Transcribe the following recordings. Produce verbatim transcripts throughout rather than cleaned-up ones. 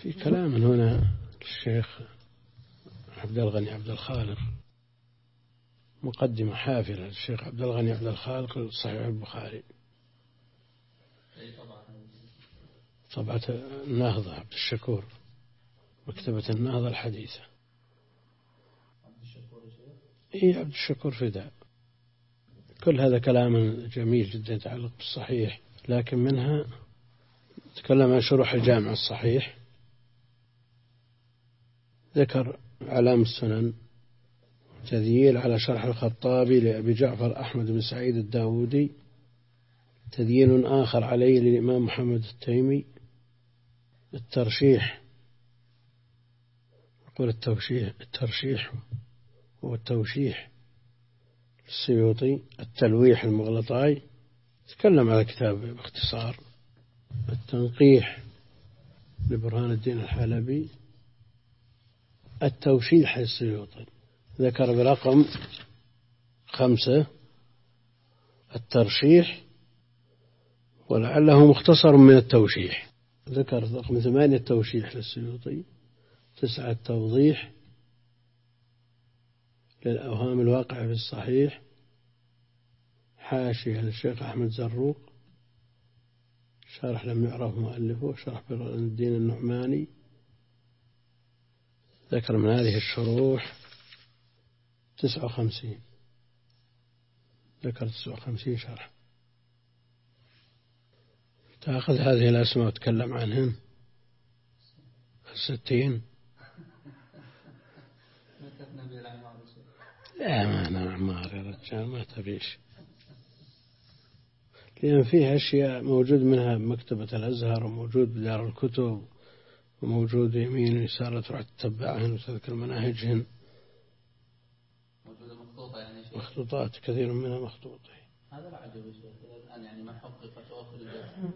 في كلام هنا الشيخ عبد الغني عبد الخالق، مقدمة حافلة الشيخ عبد الغني عبد الخالق صحيح البخاري، طبعة النهضة عبد الشكور، مكتبة النهضة الحديثة. إيه عبد الشكور فداء. كل هذا كلام جميل جدا يتعلق بالصحيح، لكن منها تكلم عن شروح الجامع الصحيح، ذكر علام السنن، تذييل على شرح الخطابي لأبي جعفر أحمد بن سعيد الداودي، تذييل آخر عليه للإمام محمد التيمي، الترشيح، يقول التوشيح الترشيح والتوشيح السيوطي، التلويح المغلطاي، تكلم على كتاب باختصار، التنقيح لبرهان الدين الحلبي، التوشيح السيوطي ذكر برقم خمسة الترشيح، ولعله مختصر من التوشيح، ذكر رقم ثمانية التوشيح للسيوطي، تسعة التوضيح للأوهام الواقعة في الصحيح، حاشية للشيخ أحمد زروق، شرح لم يعرف مؤلفه، شرح برهان الدين النعماني، ذكر من هذه الشروح تسعة وخمسين، ذكر تسعة وخمسين شرح. تأخذ هذه الأسماء وتكلم عنهن. الستين لا ما أنا أعمار يا رجال ما تبيش، لأن فيها أشياء موجود منها مكتبة الأزهر، وموجود بدار الكتب، وموجود يمين ويسار تروح تتبعهن وتذكر مناهجهن. موجودة مخطوطة يعني شيء. مخطوطات كثير منها مخطوطة. هذا لا عجب يا شيخ الآن يعني ما حقق توافر الجامعة.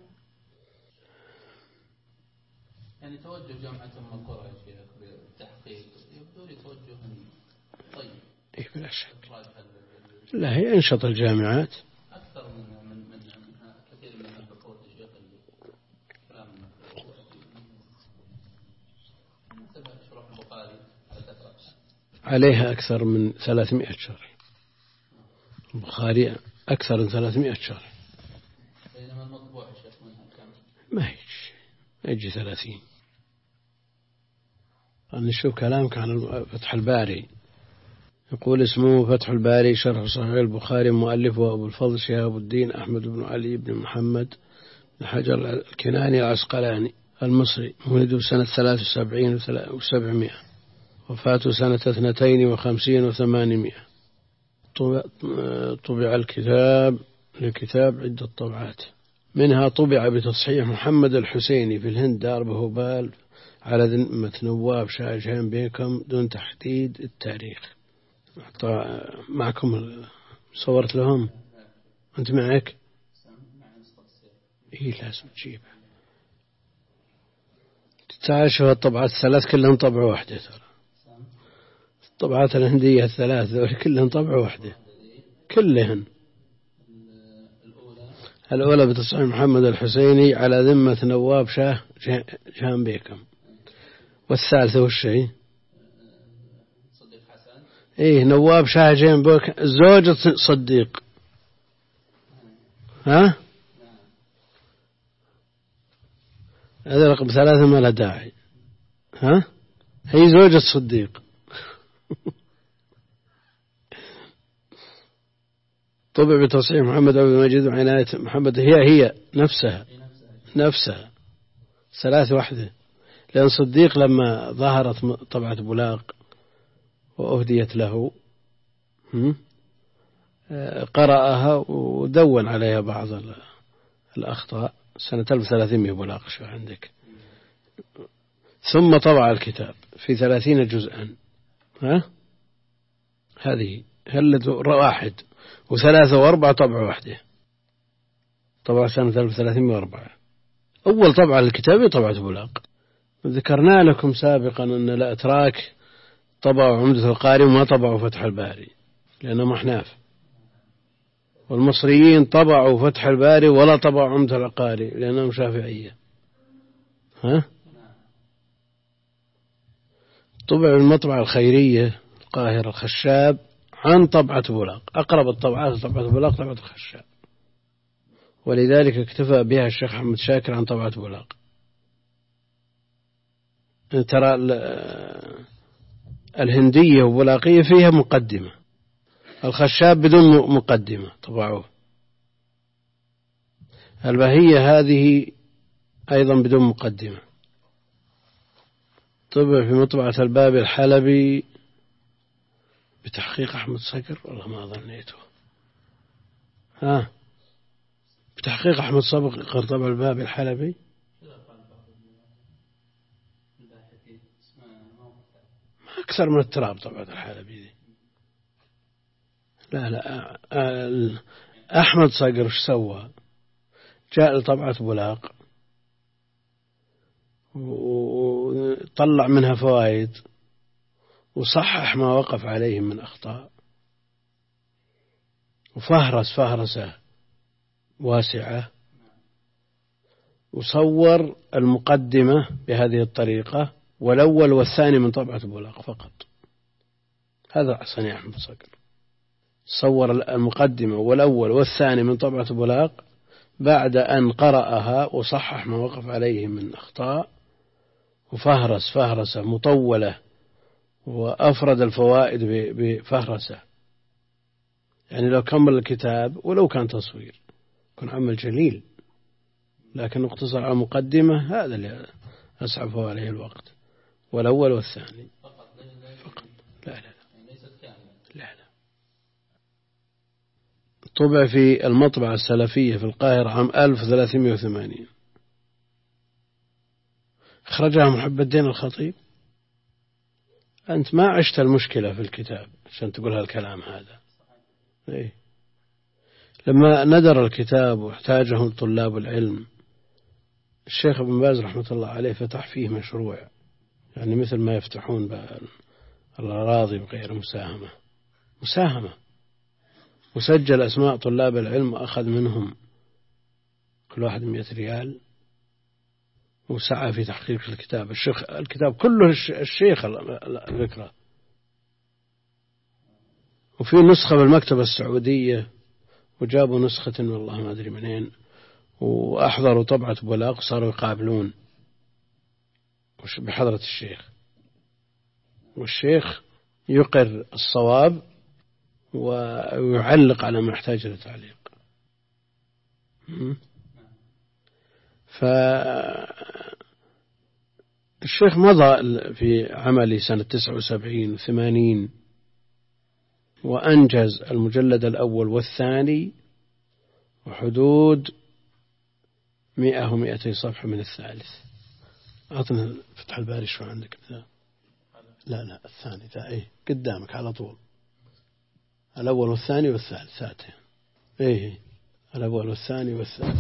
يعني توجه جامعة أم القرى يا شيخ بالتحقيق يبدو لي توجه طيب. إيه بلا شك. لا هي أنشط الجامعات. أكثر من من من كثير من البحوث يا شيخ اللي كلام مثل شرح البخاري عليها أكثر من ثلاثمائة شرح. البخاري أكثر من ثلاثمائة شرح. بينما المطبوع يا شيخ منها كم؟ ما يجي يجي ثلاثين. نشوف كلامك عن فتح الباري. يقول اسمه فتح الباري شرح صحيح البخاري، مؤلفه أبو الفضل شهاب الدين أحمد بن علي بن محمد بن حجر الكناني العسقلاني المصري، ولد سنة ثلاث وسبعين وسبعمائة، وفاته سنة اثنتين وخمسين وثمانمائة. طبع الكتاب لكتاب عدة طبعات، منها طبع بتصحيح محمد الحسيني في الهند دار بهوبال على ذمة نواب شاه جهان بيكم دون تحديد التاريخ. معكم صورت لهم أنت معك؟ إيه لازم تجيبها. تعال شوف الطبعات الثلاث كلهم طبعة واحدة، ترى الطبعات الهندية الثلاث ذول كلهم طبعة واحدة كلهن. الأولى بتصحيح محمد الحسيني على ذمة نواب شاه جهان بيكم، والثالثة والشيء إيه نواب شاه جهان بيكم زوجة صديق. ها هذا رقم ثلاثة ما له داعي. ها هي زوجة صديق. طبع بتصحيح محمد عبد المجيد وعناية محمد، هي هي نفسها نفسها ثلاثة واحدة، لأن صديق لما ظهرت طبعة بلاق وأهديت له قرأها ودون عليها بعض الأخطاء سنة ألف وثلاثمائة بلاق شو عندك، ثم طبع الكتاب في ثلاثين جزءا. ها هذه هل واحد وثلاثة وأربعة طبعة واحدة، طبعة سنة ألف وثلاثمائة وأربعة. أول طبعة للكتاب طبعة بلاق. ذكرنا لكم سابقا أن الأتراك طبعوا عمدة القاري وما طبعوا فتح الباري لأنهم أحناف، والمصريين طبعوا فتح الباري ولا طبعوا عمدة القاري لأنهم شافعية. ها طبع المطبعة الخيرية القاهرة الخشاب عن طبعة بولاق، أقرب الطبعات طبعة بولاق طبعة الخشاب، ولذلك اكتفى بها الشيخ أحمد شاكر عن طبعة بولاق. ترى الهندية وبولاقية فيها مقدمة، الخشاب بدون مقدمة طبعوه، البهية هذه أيضا بدون مقدمة. طبع في مطبعة الباب الحلبي بتحقيق أحمد صقر، والله ما ظنيته، ها بتحقيق أحمد صقر طبع الباب الحلبي. ما أكثر من التراب طبعة الحلبي دي. لا لا أحمد صقر وش سوى؟ جاء لطبعة بولاق وطلع منها فوائد وصحح ما وقف عليه من أخطاء، وفهرس فهرسة واسعة، وصور المقدمة بهذه الطريقة، والأول والثاني من طبعة بولاق فقط. هذا صنيع أحمد صقر، صور المقدمة والأول والثاني من طبعة بولاق بعد أن قرأها وصحح ما وقف عليه من أخطاء، وفهرس فهرسة مطولة، وأفرد الفوائد بفهرسة. يعني لو كمل الكتاب ولو كان تصوير كان عمل جليل، لكن اقتصر على مقدمة، هذا اللي أسعفه عليه الوقت، والأول والثاني فقط. لا لا لا لا لا. طبع في المطبعة السلفية في القاهرة عام ألف وثلاثمائة وثمانين، أخرجها محب الدين الخطيب. أنت ما عشت المشكلة في الكتاب عشان تقول هالكلام هذا. إيه؟ لما ندر الكتاب واحتاجه طلاب العلم، الشيخ ابن باز رحمة الله عليه فتح فيه مشروع، يعني مثل ما يفتحون الأراضي بغير مساهمة، مساهمة، وسجل أسماء طلاب العلم وأخذ منهم كل واحد مئة ريال، وسعى في تحقيق الكتاب. الشيخ الكتاب كله الشيخ الفكرة، وفي نسخة بالمكتبة السعودية، وجابوا نسخة والله ما أدري منين، وأحضروا طبعة بولاق، صاروا يقابلون بحضرة الشيخ، والشيخ يقر الصواب ويعلق على ما يحتاج للتعليق. فالشيخ مضى في عملي سنة تسعة وسبعين وثمانين، وأنجز المجلد الأول والثاني وحدود مئة ومئتي صفحة من الثالث. أعطنا فتح الباري شو عندك؟ لا لا الثاني ذا إيه قدامك على طول، الأول والثاني والثالث هاتين. إيه الأول والثاني والثالث.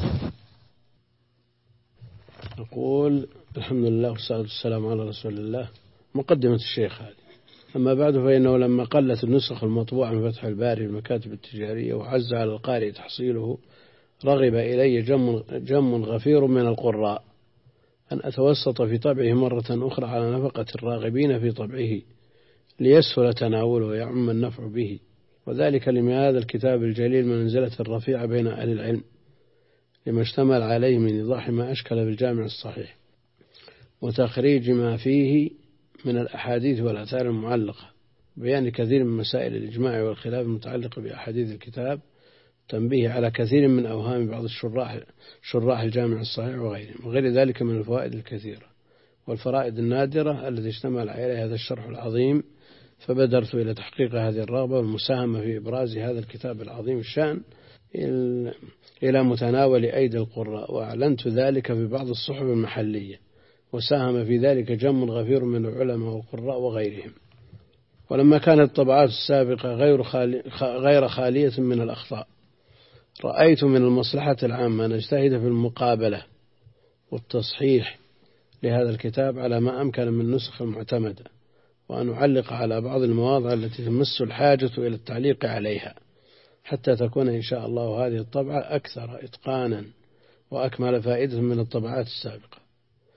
نقول الحمد لله والصلاة والسلام على رسول الله. مقدمة الشيخ هذه. أما بعد فإنه لما قلت النسخ المطبوعة من فتح الباري المكاتب التجارية وعز على القارئ تحصيله، رغب إلي جم, جم غفير من القراء أن أتوسط في طبعه مرة أخرى على نفقة الراغبين في طبعه ليسهل تناوله ويعم النفع به، وذلك لما هذا الكتاب الجليل منزلة الرفيعة بين أهل العلم، لما اشتمل عليه من إيضاح ما أشكل بالجامع الصحيح، وتخريج ما فيه من الأحاديث والآثار المعلقة، بيان كثير من مسائل الإجماع والخلاف المتعلقة بأحاديث الكتاب، تنبيه على كثير من أوهام بعض الشراح شراح الجامع الصحيح وغيرهم، وغير ذلك من الفوائد الكثيرة والفرائد النادرة التي اشتمل عليها هذا الشرح العظيم. فبدرت إلى تحقيق هذه الرغبة والمساهمة في إبراز هذا الكتاب العظيم الشأن إلى متناول أيدي القراء، وأعلنت ذلك في بعض الصحف المحلية، وساهم في ذلك جم غفير من العلماء والقراء وغيرهم. ولما كانت الطبعات السابقة غير, خالي غير خالية من الأخطاء، رأيت من المصلحة العامة أن نجتهد في المقابلة والتصحيح لهذا الكتاب على ما أمكن من نسخ معتمدة، وأن أعلق على بعض المواضع التي تمس الحاجة إلى التعليق عليها، حتى تكون إن شاء الله هذه الطبعة أكثر إتقانا وأكمل فائدة من الطبعات السابقة.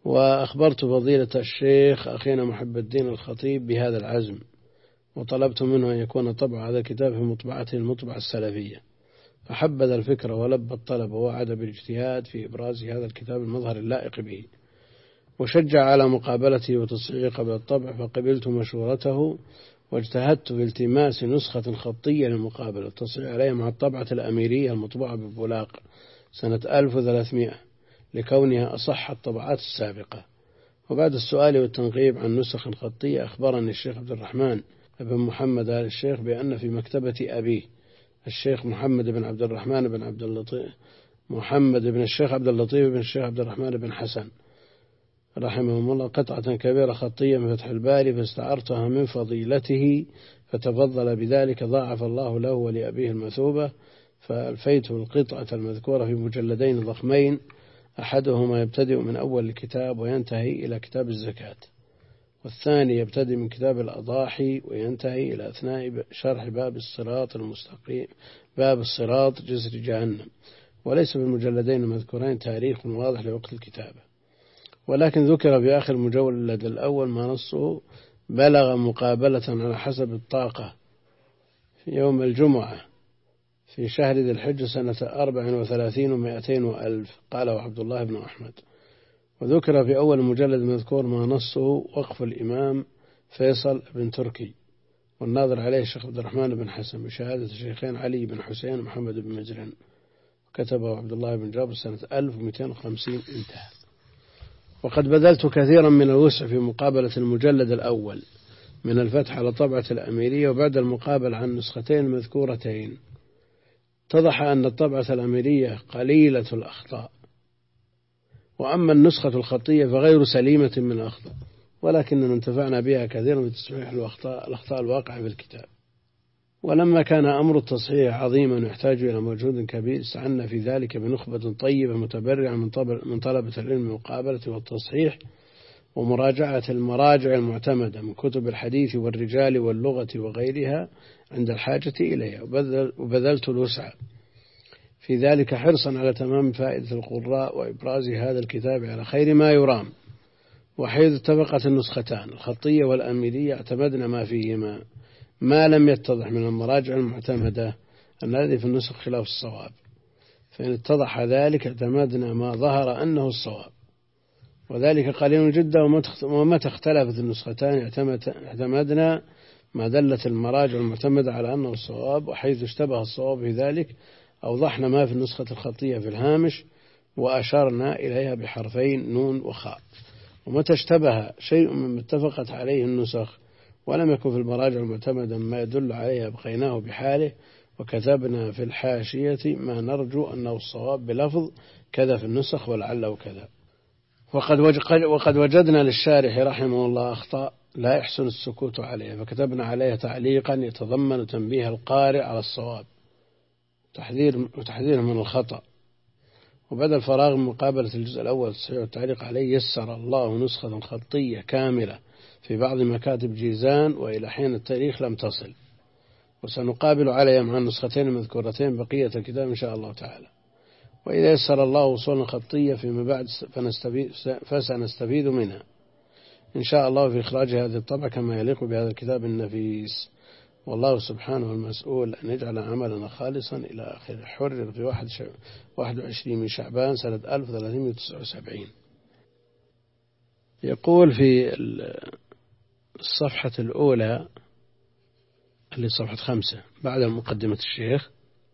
وأخبرت فضيلة الشيخ أخينا محب الدين الخطيب بهذا العزم، وطلبت منه أن يكون طبع هذا الكتاب في مطبعته المطبعة السلفية، فحبذ الفكرة ولبى الطلب ووعد بالاجتهاد في إبراز هذا الكتاب المظهر اللائق به، وشجع على مقابلته وتصحيحه قبل الطبع، فقبلت مشورته واجتهدت في التماس نسخة خطية للمقابلة التصحيح عليها مع الطبعة الأميرية المطبوعة ببولاق سنة ألف وثلاثمائة لكونها أصح الطبعات السابقة. وبعد السؤال والتنقيب عن نسخ خطية أخبرني الشيخ عبد الرحمن بن محمد آل الشيخ بأن في مكتبة أبيه الشيخ محمد بن عبد الرحمن بن عبد اللطيف محمد بن الشيخ عبد اللطيف بن الشيخ عبد الرحمن بن حسن رحمهم الله قطعة كبيرة خطية من فتح الباري، فاستعرتها من فضيلته فتفضل بذلك، ضاعف الله له ولأبيه المثوبة، فألفيت القطعة المذكورة في مجلدين ضخمين، أحدهما يبتدئ من أول الكتاب وينتهي إلى كتاب الزكاة، والثاني يبتدئ من كتاب الأضاحي وينتهي إلى أثناء شرح باب الصراط المستقيم باب الصراط جسر جهنم، وليس في المجلدين المذكورين تاريخ واضح لوقت الكتابة، ولكن ذكر في آخر المجلد الأول ما نصه بلغ مقابلة على حسب الطاقة في يوم الجمعة في شهر ذي الحجة سنة أربع وثلاثين ومائتين وألف، قاله عبد الله بن أحمد. وذكر في أول مجلد مذكور ما نصه وقف الإمام فيصل بن تركي، والناظر عليه الشيخ عبد الرحمن بن حسن بشهادة الشيخين علي بن حسين ومحمد بن مجرن، كتبه عبد الله بن جابر سنة ألف ومئتين وخمسين انتهى. وقد بذلت كثيرا من الوسع في مقابلة المجلد الأول من الفتح على طبعة الأميرية، وبعد المقابلة عن نسختين مذكورتين اتضح أن الطبعة الأميرية قليلة الأخطاء، وأما النسخة الخطية فغير سليمة من الأخطاء، ولكننا انتفعنا بها كثيرا في تصحيح الأخطاء الأخطاء الواقعة في الكتاب. ولما كان أمر التصحيح عظيما يحتاج إلى مجهود كبير، استعنا في ذلك بنخبة طيبة متبرعة من طلبة العلم المقابلة والتصحيح ومراجعة المراجع المعتمدة من كتب الحديث والرجال واللغة وغيرها عند الحاجة إليها، وبذلت الوسع في ذلك حرصا على تمام فائدة القراء وإبراز هذا الكتاب على خير ما يرام. وحيث اتفقت النسختان الخطية والأميرية اعتمدنا ما فيهما، ما لم يتضح من المراجع المعتمدة أن الذي في النسخ خلاف الصواب، فإن اتضح ذلك اعتمدنا ما ظهر أنه الصواب، وذلك قليل جدا. ومتى اختلفت النسختان اعتمدنا ما دلت المراجع المعتمدة على أنه الصواب، وحيث اشتبه الصواب في ذلك أوضحنا ما في النسخة الخطية في الهامش وأشرنا إليها بحرفين نون وخاء. ومتى اشتبه شيء مما اتفقت عليه النسخ ولم يكن في المراجع المعتمدة ما يدل عليه أبقيناه بحاله، وكتبنا في الحاشية ما نرجو أنه الصواب بلفظ كذا في النسخ ولعله كذا. وقد وقد وجدنا للشارح رحمه الله أخطاء لا يحسن السكوت عليها، فكتبنا عليها تعليقا يتضمن تنبيه القارئ على الصواب وتحذير وتحذير من الخطأ. وبعد الفراغ من مقابلة الجزء الأول التصحيح والتعليق عليه، يسر الله نسخة خطية كاملة في بعض مكاتب جيزان، وإلى حين التاريخ لم تصل، وسنقابل عليها مع النسختين المذكورتين بقية الكتاب إن شاء الله تعالى. وإذا يسر الله وصولا خطية فيما بعد فسنستفيد منها إن شاء الله في إخراج هذه الطبعة كما يليق بهذا الكتاب النفيس. والله سبحانه المسؤول أن يجعل عملنا خالصا إلى آخر. حرر في واحد وعشرين من شعبان سنة ألف وثلاثمائة وتسعة وسبعين. يقول في الصفحة الأولى اللي صفحة خمسة بعد مقدمة الشيخ: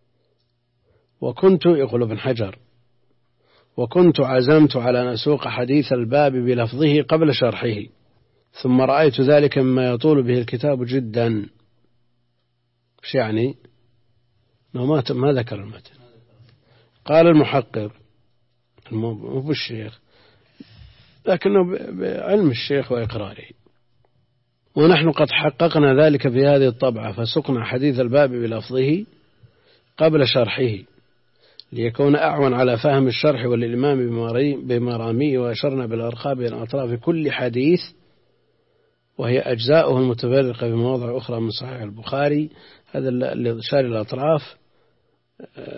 وكنت، يقول ابن حجر، وكنت عزمت على أن أسوق حديث الباب بلفظه قبل شرحه، ثم رأيت ذلك مما يطول به الكتاب جدا. ايش يعني؟ ما ما ذكر المتن. قال المحقق مو بالشيخ لكنه بعلم الشيخ وإقراره: ونحن قد حققنا ذلك في هذه الطبعة، فسقنا حديث الباب بلفظه قبل شرحه ليكون أعون على فهم الشرح والإلمام بمراميه، وأشرنا بالأرقام إلى أطراف كل حديث، وهي أجزاؤه المتفرقة في مواضع أخرى من صحيح البخاري. هذا اللي شاري الأطراف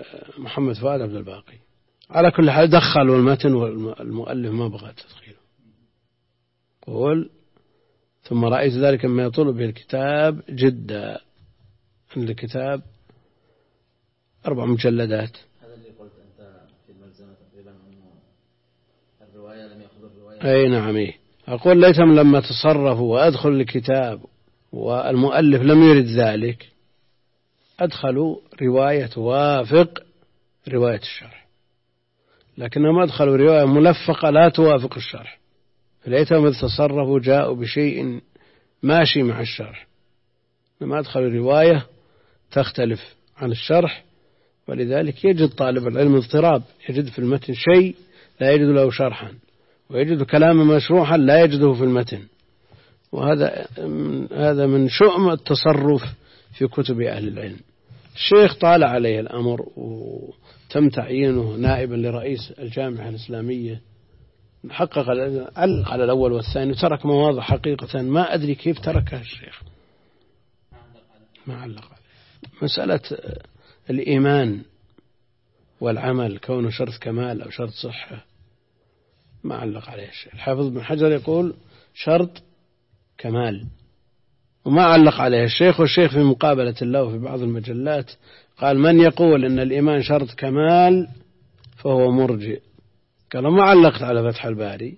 محمد فؤاد عبد الباقي. على كل حال دخلوا المتن والمؤلف ما بغى تدخيله. قول ثم رأيت ذلك مما يطول به الكتاب جدا. الكتاب أربع مجلدات. هذا اللي قلت أنت في الملزمة تقريبا أنه الرواية لم يأخذ الرواية. أي نعم. إيه. أقول ليتهم لما تصرفوا وأدخل الكتاب والمؤلف لم يرد ذلك أدخلوا رواية توافق رواية الشرح، لكنهم أدخلوا رواية ملفقة لا توافق الشرح، فليتهم إذ تصرفوا جاءوا بشيء ماشي مع الشرح، لما أدخلوا رواية تختلف عن الشرح، ولذلك يجد طالب العلم اضطراب، يجد في المتن شيء لا يجد له شرحا، ويجد كلاما مشروحا لا يجده في المتن، وهذا هذا من شؤم التصرف في كتب أهل العلم. الشيخ طال عليه الأمر وتم تعيينه نائبا لرئيس الجامعة الإسلامية، حقق علق على الأول والثاني وترك مواضع حقيقة ما أدري كيف تركها الشيخ، ما علق عليه. مسألة الإيمان والعمل كونه شرط كمال أو شرط صحة ما علق عليه الشيخ. الحافظ بن حجر يقول شرط كمال وما علق عليه الشيخ، والشيخ في مقابلة له في بعض المجلات قال من يقول أن الإيمان شرط كمال فهو مرجئ. قالوا ما علقت على فتح الباري،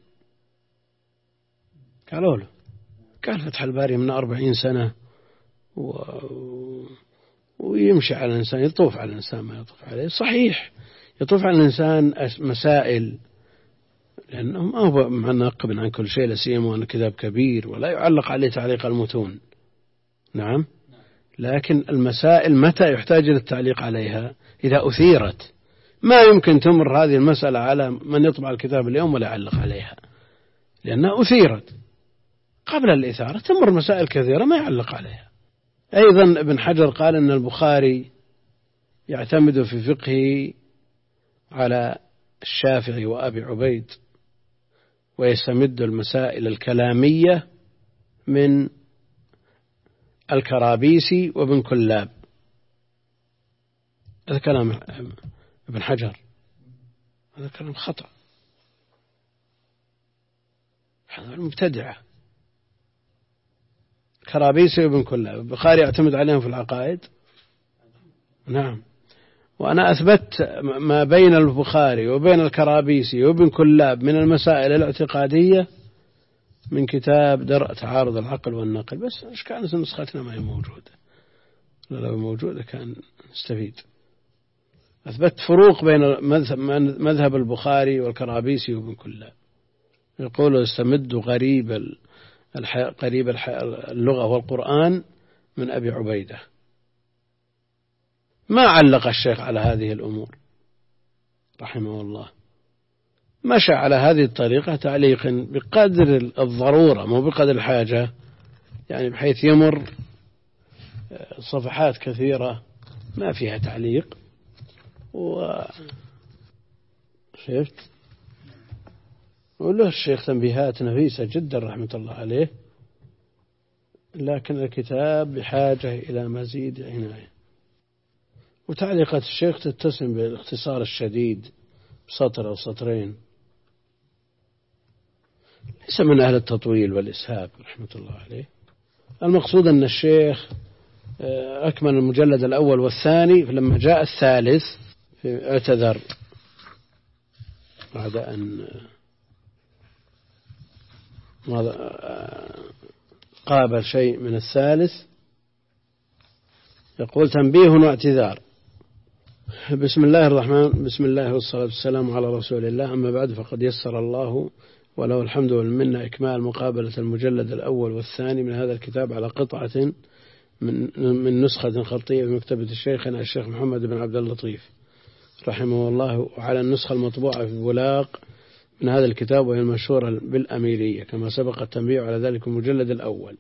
قالوا له قال فتح الباري من أربعين سنة و... ويمشي على الإنسان، يطوف على الإنسان ما يطوف عليه، صحيح يطوف على الإنسان مسائل لأنه ما هو منقب عن كل شيء، لسيما وأن كتاب كبير ولا يعلق عليه تعليق المتون. نعم، لكن المسائل متى يحتاج للتعليق عليها؟ إذا أثيرت، ما يمكن تمر هذه المسألة على من يطبع الكتاب اليوم ولا يعلق عليها، لأنها أثيرت. قبل الإثارة تمر مسائل كثيرة ما يعلق عليها. أيضا ابن حجر قال أن البخاري يعتمد في فقهه على الشافعي وأبي عبيد، ويستمد المسائل الكلامية من الكرابيسي وابن كلاب. هذا كلام ابن حجر، هذا كلام خطأ، هذا المبتدعة. كرابيسي وابن كلاب البخاري يعتمد عليهم في العقائد. نعم، وأنا أثبت ما بين البخاري وبين الكرابيسي وابن كلاب من المسائل الاعتقادية من كتاب درء تعارض العقل والنقل، بس إيش كانت نسختنا ما هي موجودة، لو موجودة كان نستفيد. أثبت فروق بين مذهب البخاري والكرابيسي وابن كلاب، يقولوا استمد غريب قريب اللغة والقرآن من أبي عبيدة. ما علق الشيخ على هذه الأمور رحمه الله، مشى على هذه الطريقة تعليق بقدر الضرورة مو بقدر الحاجة، يعني بحيث يمر صفحات كثيرة ما فيها تعليق. وشفت وله الشيخ تنبيهات نفيسة جدا رحمة الله عليه، لكن الكتاب بحاجة إلى مزيد عناية. وتعليقات الشيخ تتسم بالاختصار الشديد بسطر أو سطرين، ليس من أهل التطويل والإسهاب رحمة الله عليه. المقصود أن الشيخ أكمل المجلد الأول والثاني، فلما جاء الثالث اعتذر بعد أن قابل شيء من الثالث. يقول تنبيه واعتذار. بسم الله الرحمن بسم الله والصلاة والسلام على رسول الله، أما بعد، فقد يسر الله وله الحمد والمنة إكمال مقابلة المجلد الأول والثاني من هذا الكتاب على قطعة من من نسخة خطية في مكتبة شيخنا الشيخ محمد بن عبد اللطيف رحمه الله، وعلى النسخة المطبوعة في بولاق من هذا الكتاب، وهي المشهورة بالأميرية كما سبق التنبيه على ذلك المجلد الأول.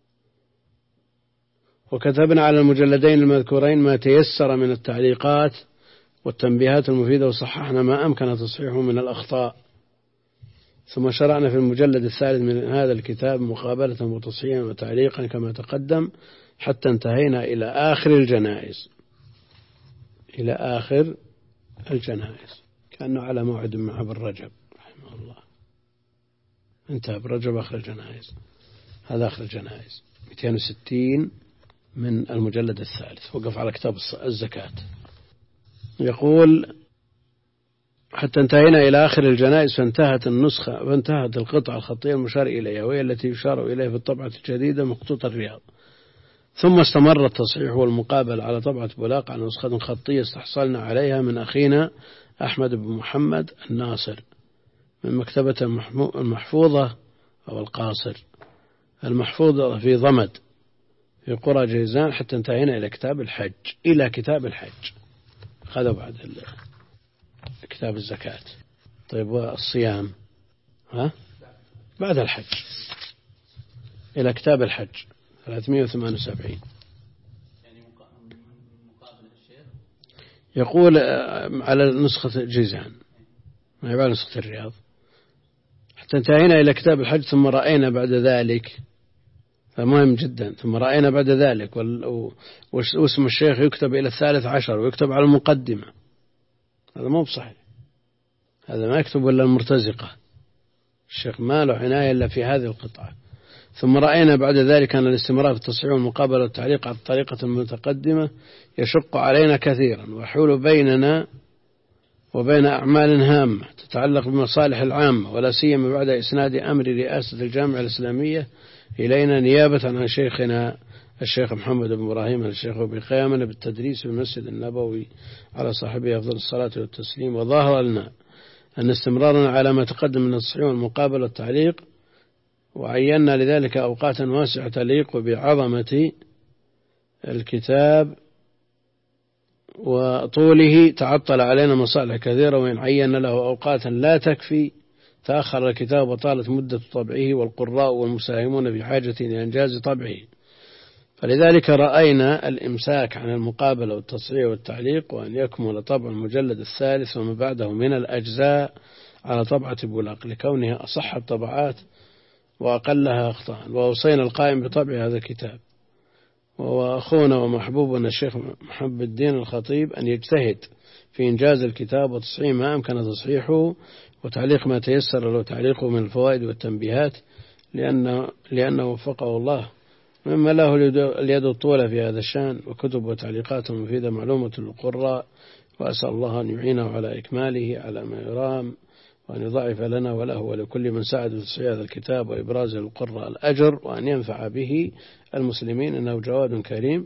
وكتبنا على المجلدين المذكورين ما تيسر من التعليقات والتنبيهات المفيدة، وصححنا ما أمكن تصحيحه من الأخطاء. ثم شرعنا في المجلد الثالث من هذا الكتاب مقابلة وتصحيحا وتعليقا كما تقدم، حتى انتهينا إلى آخر الجنائز إلى آخر الجنائز كأنه على موعد مع ابن رجب رحمه الله. انتهى برجب آخر الجنائز. هذا آخر الجنائز مئتين وستين من المجلد الثالث. وقف على كتاب الزكاة. يقول حتى انتهينا إلى آخر الجنائز فانتهت النسخة فانتهت القطعة الخطية المشار إليها، وهي التي يشار إليها في الطبعة الجديدة مخطوط الرياض. ثم استمر التصحيح والمقابل على طبعة بولاق على نسخة خطية استحصلنا عليها من أخينا أحمد بن محمد الناصر من مكتبة المحفوظة أو القاصر المحفوظة في ضمد في قرى جيزان، حتى انتهينا إلى كتاب الحج إلى كتاب الحج. هذا بعد كتاب الزكاة. طيب والصيام ها بعد الحج إلى كتاب الحج ثلاثمائة وثمانية وسبعين. يقول على نسخة جيزان ما يبقى نسخة الرياض. حتى انتهينا إلى كتاب الحج ثم رأينا بعد ذلك، فمهم جدا، ثم رأينا بعد ذلك واسم الشيخ يكتب إلى الثالث عشر ويكتب على المقدمة. هذا مو بصحيح، هذا ما يكتب إلا المرتزقة. الشيخ ما له عناية إلا في هذه القطعة. ثم رأينا بعد ذلك أن الاستمرار في التصحيح والمقابلة والتعليق على الطريقة المتقدمة يشق علينا كثيرا ويحول بيننا وبين أعمال هامة تتعلق بمصالح العامة، ولا سيما بعد إسناد أمر رئاسة الجامعة الإسلامية إلينا نيابة عن شيخنا الشيخ محمد بن إبراهيم الشيخ بقيامنا بالتدريس في المسجد النبوي على صاحبه أفضل الصلاة والتسليم. وظاهر لنا أن استمرارنا على ما تقدم من التصحيح والمقابلة والتعليق، وعينا لذلك أوقاتا واسعة تليق بعظمة الكتاب وطوله، تعطل علينا مصالح كثيرة، وإن عينا له أوقاتا لا تكفي تأخر الكتاب وطالت مدة طبعه، والقراء والمساهمون بحاجة لإنجاز طبعه. فلذلك رأينا الإمساك عن المقابلة والتصحيح والتعليق، وأن يكمل طبع المجلد الثالث وما بعده من الأجزاء على طبعة بولاق لكونها أصح الطبعات وأقلها أخطاء. وأوصينا القائم بطبع هذا الكتاب وهو أخونا ومحبوبنا الشيخ محمد الدين الخطيب أن يجتهد في إنجاز الكتاب وتصحيح ما أمكن تصحيحه وتعليق ما تيسر له تعليقه من الفوائد والتنبيهات، لأنه, لأنه وفقه الله مما له اليد الطولة في هذا الشأن، وكتب وتعليقات مفيدة معلومة للقراء. وأسأل الله أن يعينه على إكماله على ما يرام، وأن يضاعف لنا وله ولكل من ساعد في تصحيح هذا الكتاب وإبراز للقراء الأجر، وأن ينفع به المسلمين، إنه جواد كريم.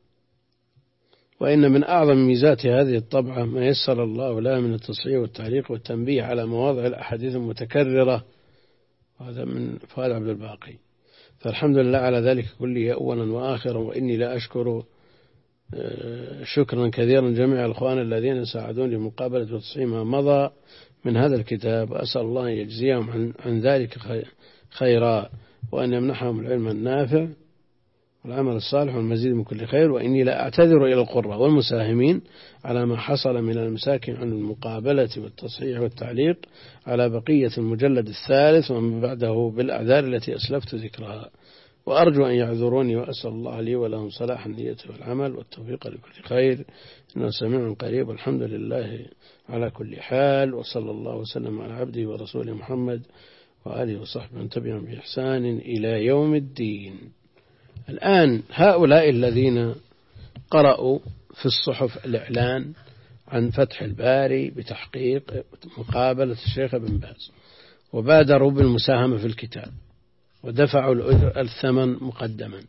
وإن من أعظم ميزات هذه الطبعة ما يسر الله لها من التصحيح والتعليق والتنبيه على مواضع الأحاديث المتكررة، وهذا من فؤاد عبد الباقي. فالحمد لله على ذلك كله أولا وآخرا. وإني لا أشكر شكرا كثيرا جميع الأخوان الذين ساعدوني لمقابلة وتصحيح ما مضى من هذا الكتاب، وأسأل الله أن يجزيهم عن, عن ذلك خيرا، وأن يمنحهم العلم النافع والعمل الصالح والمزيد من كل خير. وإني لا أعتذر إلى القراء والمساهمين على ما حصل من المساكن عن المقابلة والتصحيح والتعليق على بقية المجلد الثالث ومن بعده بالأعذار التي أسلفت ذكرها، وأرجو أن يعذروني، وأسأل الله لي ولهم صلاح النية والعمل والتوفيق لكل خير، إنه سميع قريب. والحمد لله على كل حال، وصلى الله وسلم على عبده ورسوله محمد وآله وصحبه من تبعهم بإحسان إلى يوم الدين. الآن هؤلاء الذين قرأوا في الصحف الإعلان عن فتح الباري بتحقيق مقابلة الشيخ بن باز وبادروا بالمساهمة في الكتاب ودفعوا الثمن مقدما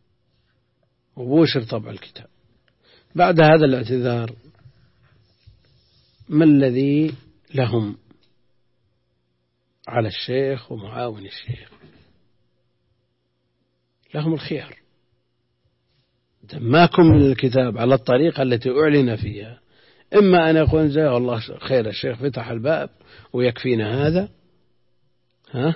وبوشر طبع الكتاب، بعد هذا الاعتذار ما الذي لهم على الشيخ ومعاون الشيخ؟ لهم الخيار. دماكم من الكتاب على الطريقة التي أعلن فيها، إما أن يقول زي والله خير الشيخ فتح الباب ويكفينا هذا ها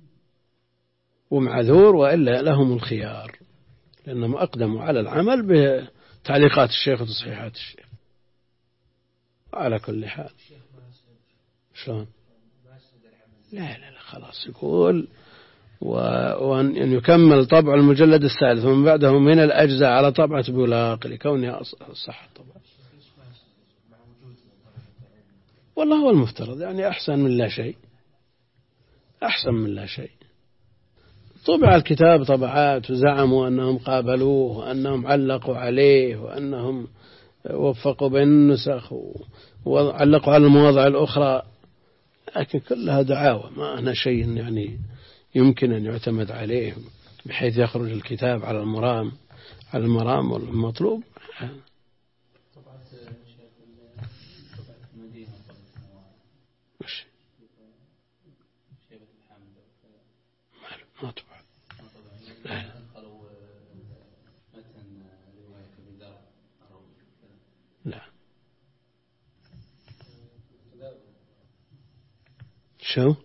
ومعذور، وإلا لهم الخيار، لأنهم أقدموا على العمل بتعليقات الشيخ وتصحيحات الشيخ. على كل حال شلون؟ لا لا لا خلاص يقول وأن يكمل طبع المجلد الثالث ومن بعده من الأجزاء على طبعة بولاق لكونها صح طبعا. والله هو المفترض يعني أحسن من لا شيء، أحسن من لا شيء. طبع الكتاب طبعات وزعموا أنهم قابلوه وأنهم علقوا عليه وأنهم وفقوا بين النسخ وعلقوا على المواضع الأخرى، لكن كلها دعاوى، ما أنا شيء يعني يمكن أن يعتمد عليه بحيث يخرج الكتاب على المرام على المرام والمطلوب. مش ما طبعا لا لا شو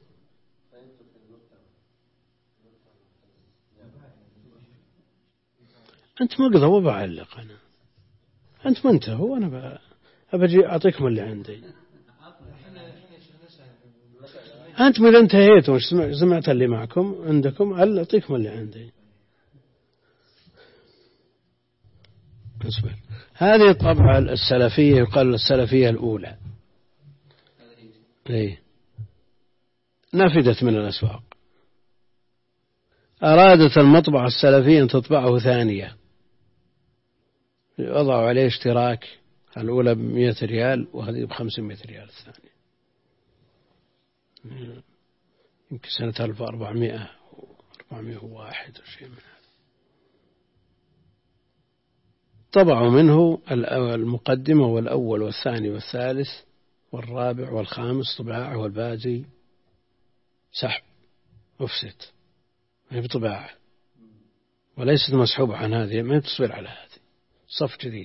أنت مقضى وبعلق أنا، أنت ما انتهى وأنا أبجي أعطيكم اللي عندي. أنت إذا انتهيت وش سمعت اللي معكم عندكم أعطيكم اللي عندي. أصبر. هذه الطبعة السلفية يقال السلفية الأولى، إيه نفدت من الأسواق. أرادت المطبعة السلفية أن تطبعه ثانية، وضعوا عليه اشتراك، الأولى بمئة ريال وهذه بخمسمائة ريال الثانية، يمكن سنة ألف وأربعمائة وأربعمائة وواحد وشيء من هذا. طبعوا منه المقدمة والأول والثاني والثالث والرابع والخامس طباعة، والباقي سحب أفسد، هي بطباعة وليست مسحوبة عن هذه، ما تصبر على هذه، صف جديد.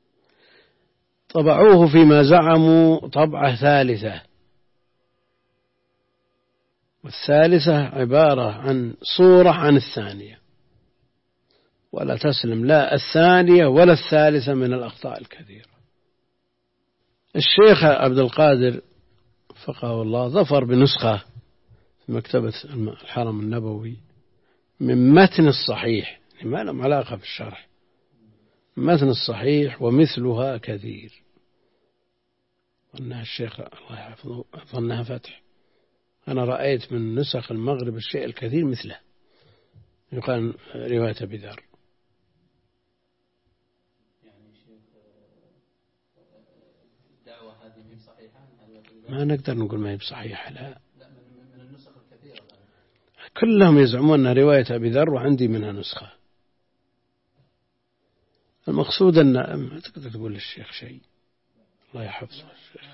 طبعوه فيما زعموا طبعة ثالثة، والثالثة عبارة عن صورة عن الثانية، ولا تسلم لا الثانية ولا الثالثة من الأخطاء الكثيرة. الشيخ عبد القادر فقه الله ظفر بنسخة في مكتبة الحرم النبوي من متن الصحيح، ما لهم علاقة بالشرح، متن الصحيح ومثلها كثير. ظنها الشيخ الله يحفظه ظنها فتح، أنا رأيت من نسخ المغرب الشيء الكثير مثله، يقال رواية أبي ذر. يعني شيخ الدعوة هذه هي صحيحة؟ ما نقدر نقول ما هي بصحيحة، لا. لا من النسخ الكثيرة كلهم يزعمون أن رواية أبي ذر وعندي منها نسخة. المقصود أن ما تقدر تقول للشيخ شيء، الله يحفظه الشيخ.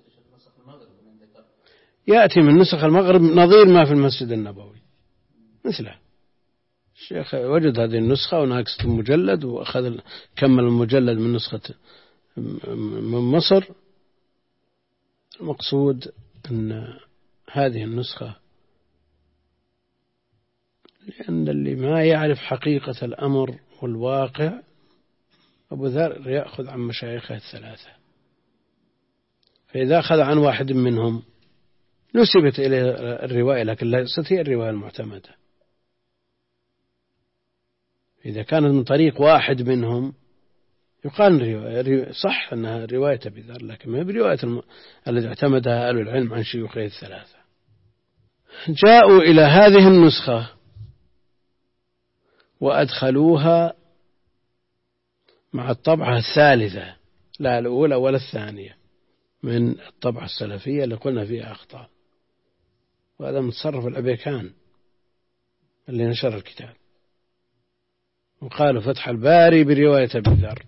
يأتي من نسخ المغرب نظير ما في المسجد النبوي مثله. الشيخ وجد هذه النسخة وناقصة المجلد وأخذ كمل المجلد من نسخة من مصر. المقصود أن هذه النسخة، لأن اللي ما يعرف حقيقة الأمر والواقع أبو ذر يأخذ عن مشايخه الثلاثة، فإذا أخذ عن واحد منهم نسبت إليه الرواية، لكن ليست هي الرواية المعتمدة. إذا كانت من طريق واحد منهم يقال صح أنها رواية أبي ذر، لكن ما هي برواية الم... التي اعتمدها أهل العلم عن شيوخه الثلاثة. جاءوا إلى هذه النسخة وأدخلوها مع الطبعة الثالثة، لا الأولى ولا الثانية من الطبعة السلفية اللي قلنا فيها أخطاء. وهذا متصرف الأبيكان اللي نشر الكتاب، وقالوا فتح الباري برواية أبي ذر.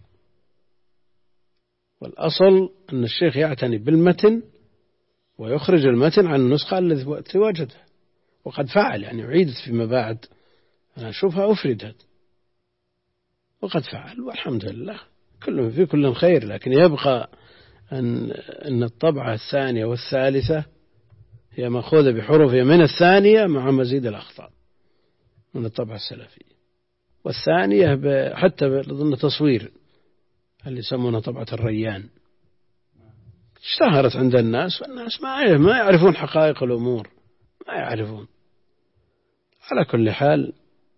والأصل أن الشيخ يعتني بالمتن ويخرج المتن عن النسخة التي وجدها، وقد فعل، يعني عيدت فيما بعد، أنا أشوفها أفردت وقد فعل، والحمد لله كل في كل خير. لكن يبقى أن أن الطبعة الثانية والثالثة هي مأخوذة بحروفها من الثانية مع مزيد الأخطاء من الطبعة السلفية. والثانية حتى ضمن تصوير اللي يسمونها طبعة الريان اشتهرت عند الناس، والناس ما ما يعرفون حقائق الأمور، ما يعرفون. على كل حال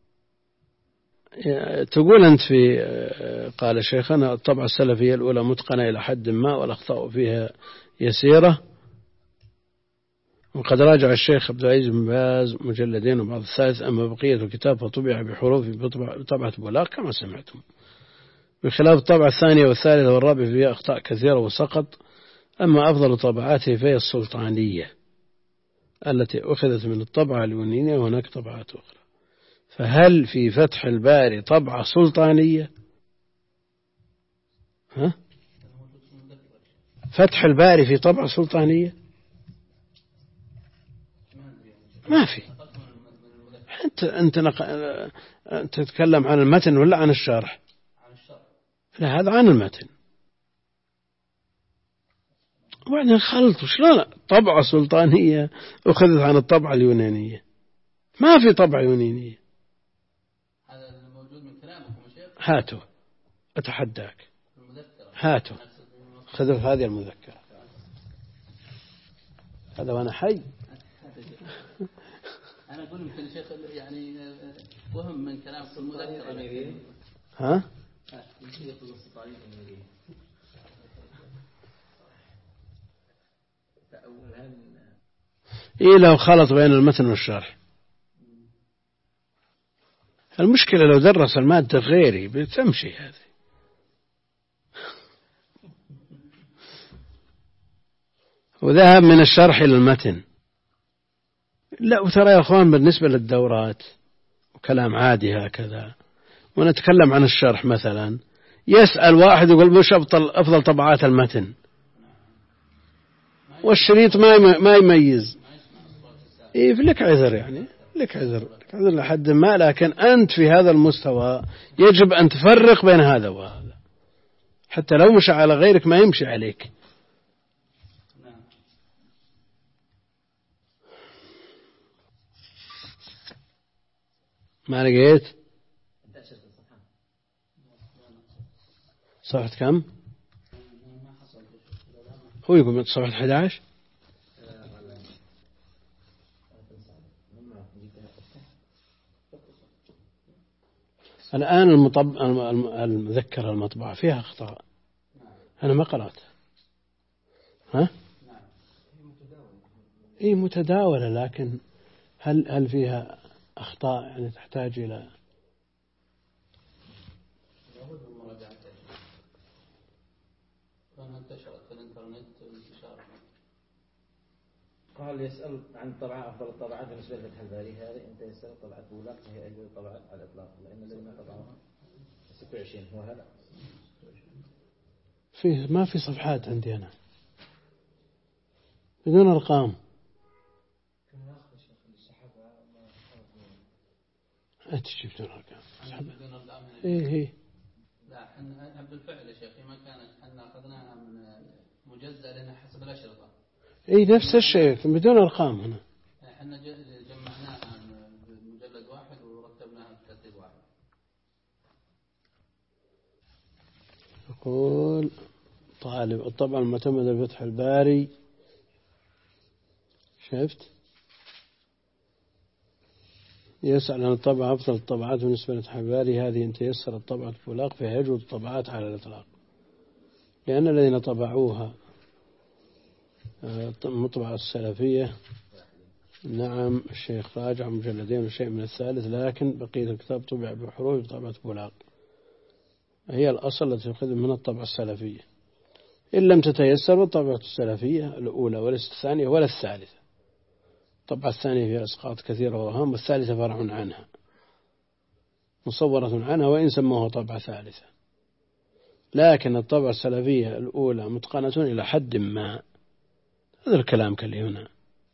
تقول أنت في قال شيخنا الطبعة السلفية الأولى متقنة إلى حد ما والأخطاء فيها يسيرة. وقد راجع الشيخ عبد العزيز بن باز مجلدين وبعض الثالث، أما بقية الكتاب فطبع بحروف بطبعة بولاق كما سمعتم، بخلاف الطبعة الثانية والثالثة والرابعة فيها أخطاء كثيرة وسقط. أما أفضل طبعاته فهي السلطانية التي أخذت من الطبعة اليونانية، وهناك طبعات أخرى. فهل في فتح الباري طبعة سلطانية؟ ها؟ فتح الباري في طبعة سلطانية؟ ما في. أنت أنت نق... أنت تتكلم عن المتن ولا عن الشرح؟ لا، هذا عن المتن. وبعدين خلط شلون طبعة سلطانية أخذت عن الطبعة اليونانية؟ ما في طبعة يونانية. هذا الموجود من كلامكم يا شيخ. هاتوا أتحداك، هاتوا خذوا هذه المذكرة، هذا وأنا حي. أنا أقول مثل شيخ يعني وهم من كلامكم المذكرة. ها؟ إيه لو خلط بين المتن والشرح. المشكلة لو درس المادة غيري بتمشي هذه. وذهب من الشرح إلى المتن. لا، وترى يا أخوان بالنسبة للدورات وكلام عادي هكذا، ونتكلم عن الشرح مثلا، يسأل واحد يقول مش أفضل أفضل طبعات المتن، والشريط ما ما يميز. إيه لك عذر، يعني لك عذر، لك عذر لحد ما، لكن أنت في هذا المستوى يجب أن تفرق بين هذا وهذا، حتى لو مشى على غيرك ما يمشي عليك. ما لقيت صفحة كم؟ هو يقول من صفحة أحد عشر. الآن المطب... المذكرة المطبوعة فيها أخطاء، أنا ما قرأت. ها؟ إيه متداولة، لكن هل هل فيها أخطاء يعني تحتاج إلى انتشرت في الإنترنت وانتشار. قال يسأل عن طبعة أفضل الطبعات بالنسبة لفتح الباري، هذه أنت يسأل طبعة بولاق هي أجل طبعة على الإطلاق، لأن الذين طبعوها ستة وعشرين هو هذا. فيه ما في صفحات عندي أنا بدون أرقام. أتجي بدون أرقام. إيه إيه. لا حنا بالفعل يا شيخ ما كانت حنا أخذناها من مجزأ لأنها حسب الأشرطة. إيه نفس الشيء بدون أرقام هنا. حنا جمعناها بمجلد واحد ورتبناها بترتيب واحد. يقول طالب الطبعة المعتمدة بفتح الباري، شفت يسأل عن الطبعة أفضل الطبعات بالنسبة لفتح الباري، هذه أن تيسر الطبعة بولاق فيها يجوز الطبعات على الإطلاق، لأن الذين طبعوها المطبعة السلفية نعم الشيخ راجع مجلدين وشيء من الثالث، لكن بقية الكتاب طبع بحروف بطبعة بولاق، هي الأصل التي تأخذ من الطبعة السلفية. إن لم تتيسر والطبعة السلفية الأولى وليست الثانية ولا الثالثة. الطبعة الثانية فيها أسقاط كثيرة وأهم، والثالثة فرع عنها مصورة عنها وإن سموها طبعة ثالثة، لكن الطبعة السلفية الأولى متقنة إلى حد ما. هذا الكلام كاللي هنا.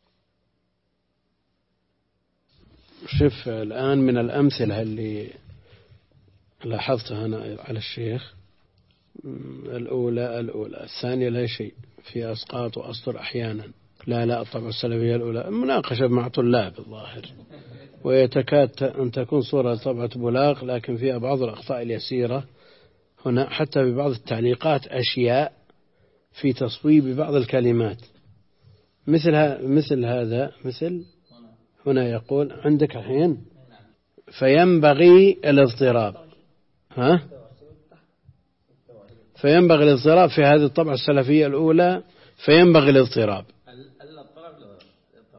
شوف الآن من الأمثلة اللي لاحظتها أنا على الشيخ، الأولى الأولى الثانية لا شيء، في أسقاط وأسطر أحيانا. لا لا الطبعة السلفية الأولى مناقشة مع طلاب الظاهر، ويتكاد أن تكون صورة طبعة بولاق لكن فيها بعض الأخطاء اليسيرة هنا، حتى ببعض التعليقات أشياء في تصويب بعض الكلمات مثل مثل هذا. مثل هنا يقول عندك الحين فينبغي الاضطراب، ها فينبغي الاضطراب في هذه الطبعة السلفية الأولى، فينبغي الاضطراب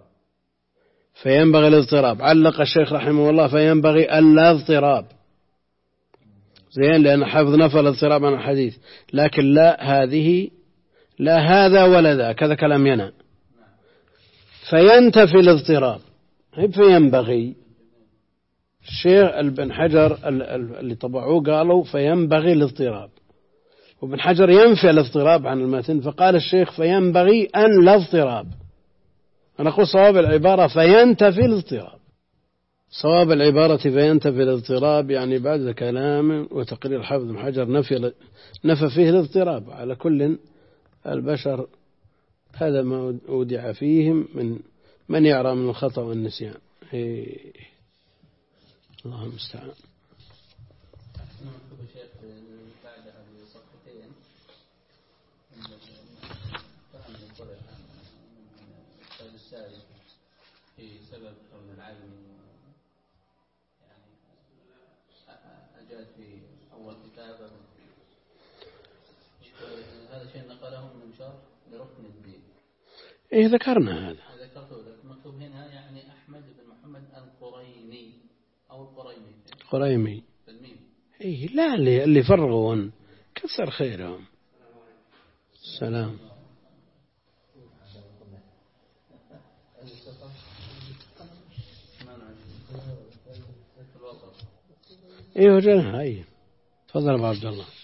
فينبغي الاضطراب. علق الشيخ رحمه الله فينبغي ألا اضطراب، زين، لأن حفظ نفى الاضطراب عن الحديث، لكن لا هذه لا هذا ولا ذاك، هذا كلام ينا. فينتفي الاضطراب، فينبغي. الشيخ ابن حجر اللي طبعوه قالوا فينبغي الاضطراب، وابن حجر ينفي الاضطراب عن المتن، فقال الشيخ فينبغي أن لا اضطراب. أنا أقول صواب العبارة فينتفي الاضطراب، صواب العبارة فينتفي الاضطراب، يعني بعد كلام وتقرير حافظ ابن حجر نفي نفى فيه الاضطراب. على كل البشر هذا ما أودع فيهم من من يعرى من الخطأ والنسيان. إيه. الله المستعان. في سبب كون العالم يعني أجاد في أول كتابه، هذا شيء نقله من شرح لركن الدين. إيه ذكرنا هذا. ذكرته لك مكتوب هنا يعني أحمد بن محمد القريني أو القريمي. قريمي. بالميم. إيه لا، اللي اللي فرغون كثر خيرهم. سلام. ايه وجهها. اي تفضل ابو عبد الله.